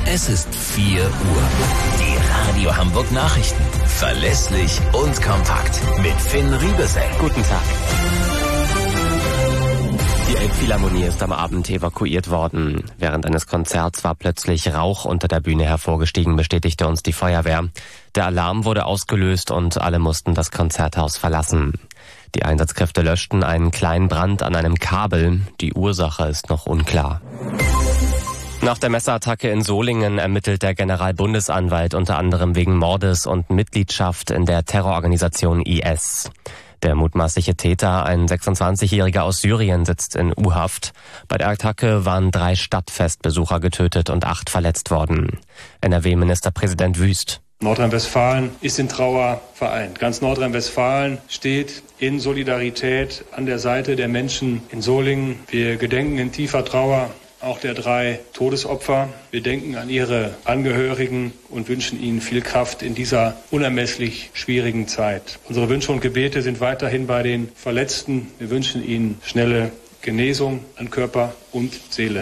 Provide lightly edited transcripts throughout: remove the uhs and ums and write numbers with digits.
Es ist 4 Uhr. Die Radio Hamburg Nachrichten. Verlässlich und kompakt. Mit Finn Riebesell. Guten Tag. Die Elbphilharmonie ist am Abend evakuiert worden. Während eines Konzerts war plötzlich Rauch unter der Bühne hervorgestiegen, bestätigte uns die Feuerwehr. Der Alarm wurde ausgelöst und alle mussten das Konzerthaus verlassen. Die Einsatzkräfte löschten einen kleinen Brand an einem Kabel. Die Ursache ist noch unklar. Nach der Messerattacke in Solingen ermittelt der Generalbundesanwalt unter anderem wegen Mordes und Mitgliedschaft in der Terrororganisation IS. Der mutmaßliche Täter, ein 26-Jähriger aus Syrien, sitzt in U-Haft. Bei der Attacke waren 3 Stadtfestbesucher getötet und 8 verletzt worden. NRW-Ministerpräsident Wüst. Nordrhein-Westfalen ist in Trauer vereint. Ganz Nordrhein-Westfalen steht in Solidarität an der Seite der Menschen in Solingen. Wir gedenken in tiefer Trauer auch der 3 Todesopfer. Wir denken an ihre Angehörigen und wünschen ihnen viel Kraft in dieser unermesslich schwierigen Zeit. Unsere Wünsche und Gebete sind weiterhin bei den Verletzten. Wir wünschen ihnen schnelle Genesung an Körper und Seele.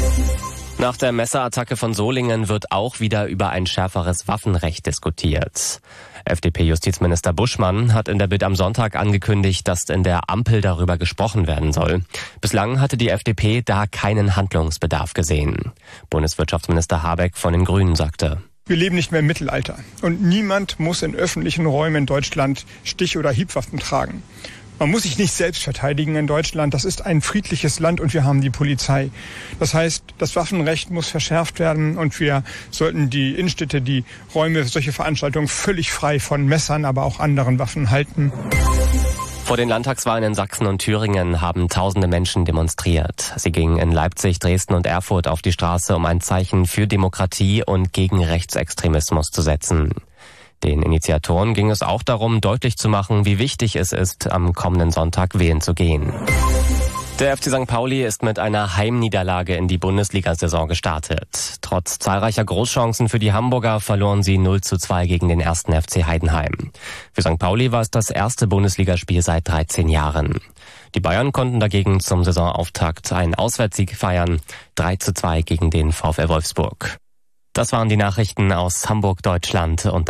Nach der Messerattacke von Solingen wird auch wieder über ein schärferes Waffenrecht diskutiert. FDP-Justizminister Buschmann hat in der Bild am Sonntag angekündigt, dass in der Ampel darüber gesprochen werden soll. Bislang hatte die FDP da keinen Handlungsbedarf gesehen. Bundeswirtschaftsminister Habeck von den Grünen sagte: Wir leben nicht mehr im Mittelalter und niemand muss in öffentlichen Räumen in Deutschland Stich- oder Hiebwaffen tragen. Man muss sich nicht selbst verteidigen in Deutschland. Das ist ein friedliches Land und wir haben die Polizei. Das heißt, das Waffenrecht muss verschärft werden und wir sollten die Innenstädte, die Räume, solche Veranstaltungen völlig frei von Messern, aber auch anderen Waffen halten. Vor den Landtagswahlen in Sachsen und Thüringen haben tausende Menschen demonstriert. Sie gingen in Leipzig, Dresden und Erfurt auf die Straße, um ein Zeichen für Demokratie und gegen Rechtsextremismus zu setzen. Den Initiatoren ging es auch darum, deutlich zu machen, wie wichtig es ist, am kommenden Sonntag wählen zu gehen. Der FC St. Pauli ist mit einer Heimniederlage in die Bundesliga-Saison gestartet. Trotz zahlreicher Großchancen für die Hamburger verloren sie 0:2 gegen den 1. FC Heidenheim. Für St. Pauli war es das erste Bundesligaspiel seit 13 Jahren. Die Bayern konnten dagegen zum Saisonauftakt einen Auswärtssieg feiern, 3:2 gegen den VfL Wolfsburg. Das waren die Nachrichten aus Hamburg, Deutschland und